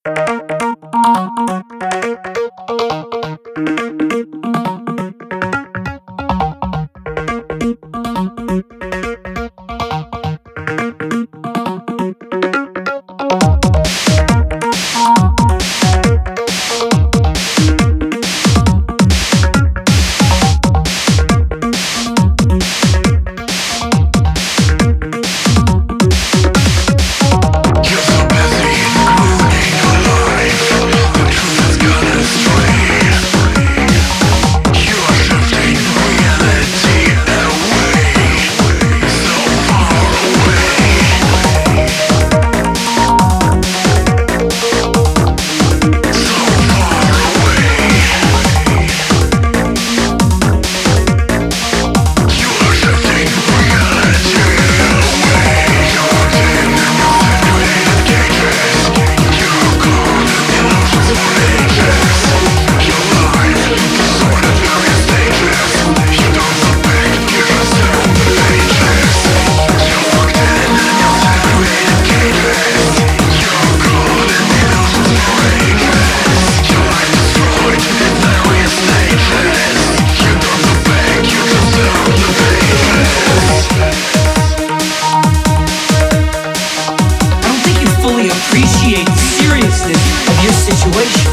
Appreciate the seriousness of your situation.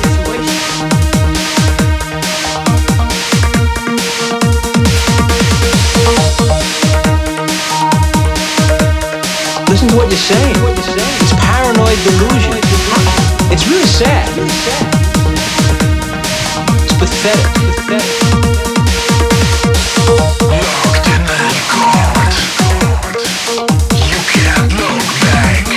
Listen to what you're saying. It's paranoid delusion. It's really sad. It's pathetic. Locked in that court, you can't look back.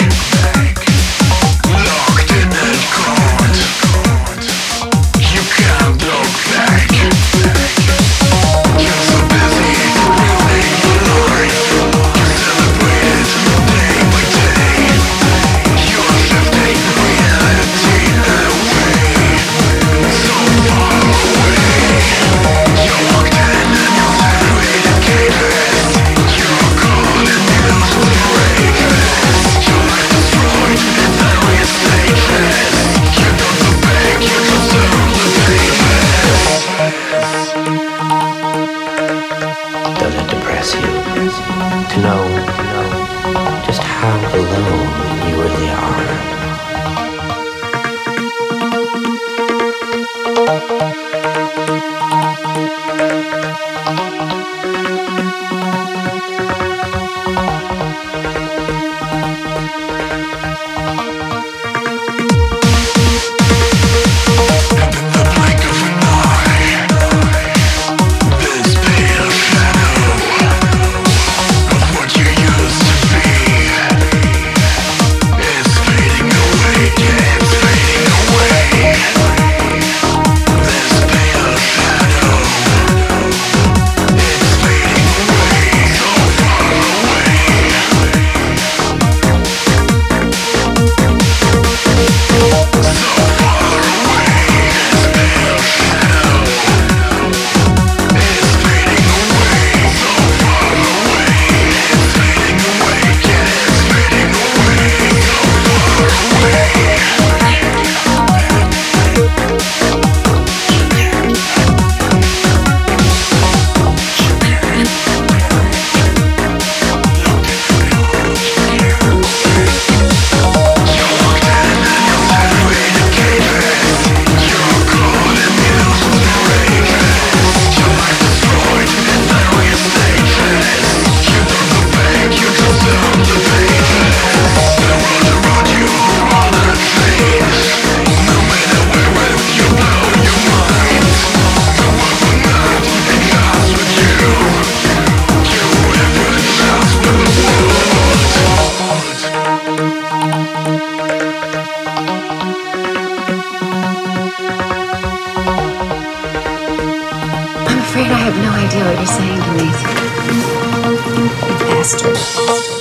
Locked in that court, you can't look back. You're so busy ruining your life. You celebrate it day by day. You are shifting reality away, so far away. You're locked in and you're separated cages. You're caught in illusions and breakers. Your life destroyed in various stages. You don't look back, you just turn the pages. Does it depress you to know just how alone you really are? And in the blink of an eye, this pale shadow of what you used to be is fading away, yeah, it's fading away. This pale shadow, it's fading away, so far away. So far away, this pale shadow is fading away, so far away. It's fading away, yeah, it's fading away, so far away. You're locked in and you're separated cages. You're caught in illusions and breakers. Your life destroyed in various stages. You don't look back, you just turn the pages. The world around you wanna change. No matter where you blow your mind, the world will not adjust with you. You never adjust with the world. I'm afraid I have no idea what you're saying to me. You bastard.